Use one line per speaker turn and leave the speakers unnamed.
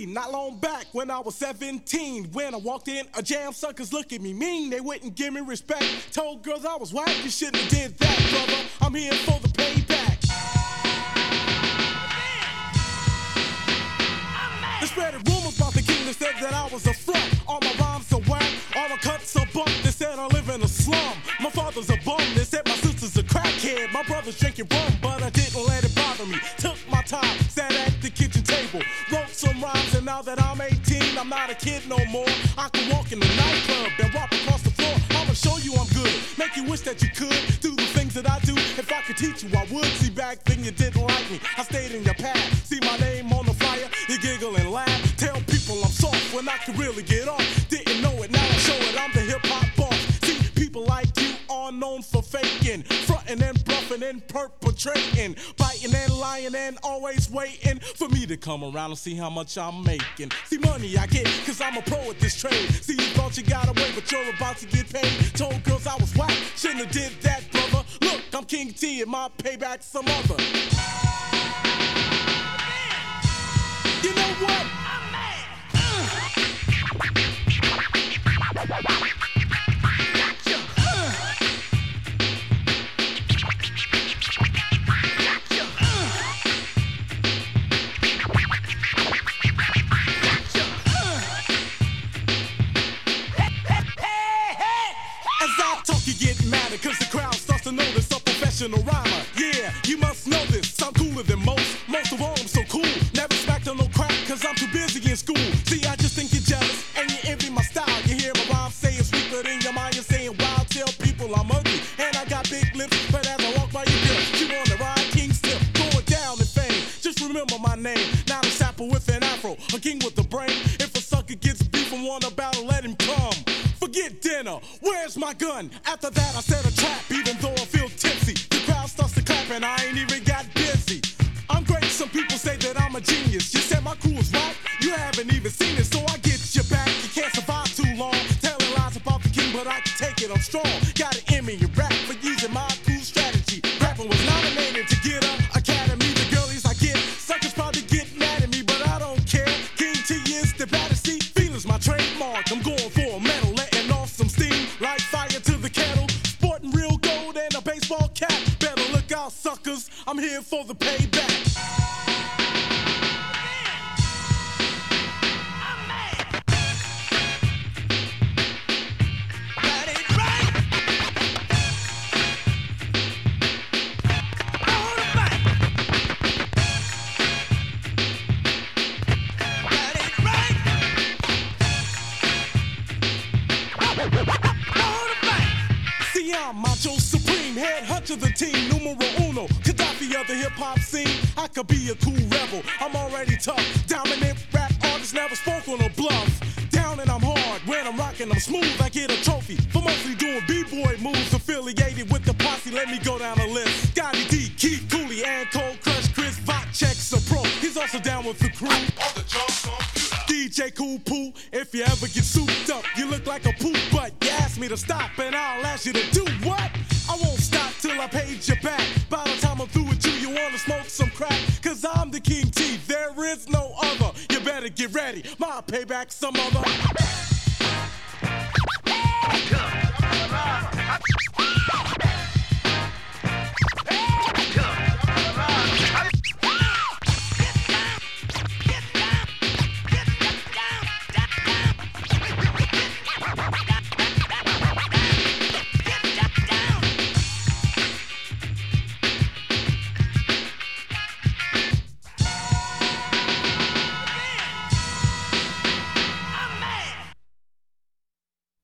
T, not long back when I was 17. When I walked in a jam, suckers look at me mean. They wouldn't give me respect. Told girls I was whack, you shouldn't have did that, brother. I'm here for the payback. They spread rumors about the king that said that I was a front. All my rhymes are whack, all my cuts are bump. They said I live in a slum. My father's a bum. They said my sister's a crackhead. My brother's drinking rum, but I didn't let it bother me. Took my time, sat at the kitchen table, wrote some rhymes, and now that I'm 18, I'm not a kid no more. I can walk in the nightclub and walk across the floor. I'ma show you I'm good, make you wish that you could do the things that I do. If I could teach you, I would. See, back then you didn't like me, I stayed in your path. See my name on the flyer, you giggle and laugh. Tell people I'm soft when I can really get off. Didn't know it, now I show it, I'm the hip-hop boss. See, people like you are known for faking, fronting and bluffing and perpetrating, biting and lying and always waiting for me to come around and see how much I'm making. See, money I get, cause I'm a pro at this trade. See, you thought you got away, but you're about to get paid. Told girls I was whack, shouldn't have did that, brother. Look, I'm King T and my payback's some other. You know what? I'm mad. Cause the crowd starts to notice a professional rhymer. Yeah, you must know this, I'm cooler than most. Most of all, I'm so cool. Never smacked on no crack, cause I'm too busy in school. See, I just think you're jealous, and you envy my style. You hear my rhymes saying sweet, but in your mind you're saying wild. Tell people I'm ugly, and I got big lips. But as I walk by your girl, you wanna ride King Stiff, going down in fame. Just remember my name, not a sapper with an afro, a king with a brain. If a sucker gets beef and want a battle, let him come. Forget dinner, where's my gun? After that I set a trap, even though I feel tipsy. The crowd starts to clap and I ain't even got busy. I'm great, some people say that I'm a genius. You said my crew is whack, you haven't even seen it. So I get you back, you can't survive too long telling lies about the king, but I can take it, I'm strong. Got an Emmy in rap for using my cool strategy. Rapping was nominated to get an Academy. The girlies I get, suckers probably get mad at me, but I don't care. King T is the baddest, see, feeling's my trademark. I'm going for a medal, some steam, like fire to the kettle, sporting real gold and a baseball cap. Better look out, suckers, I'm here for the payback. I'm Macho Supreme, head hunch of the team, numero uno, Gaddafi of the hip-hop scene. I could be a cool rebel, I'm already tough. Dominant rap artist, never spoke on a bluff. Down and I'm hard, when I'm rocking, I'm smooth. I get a trophy for mostly doing b-boy moves. Affiliated with the posse, let me go down the list. Scotty D, Keith Cooley, and Cold Crush, Chris Vodchek's a pro. He's also down with the crew. On the drums, DJ Cool Poo, if you ever get souped up, you look like a poop butt. You ask me to stop and I'll ask you to do what? I won't stop till I paid you back. By the time I'm through with you, you wanna smoke some crack? Cause I'm the King T, there is no other. You better get ready, my payback's some other.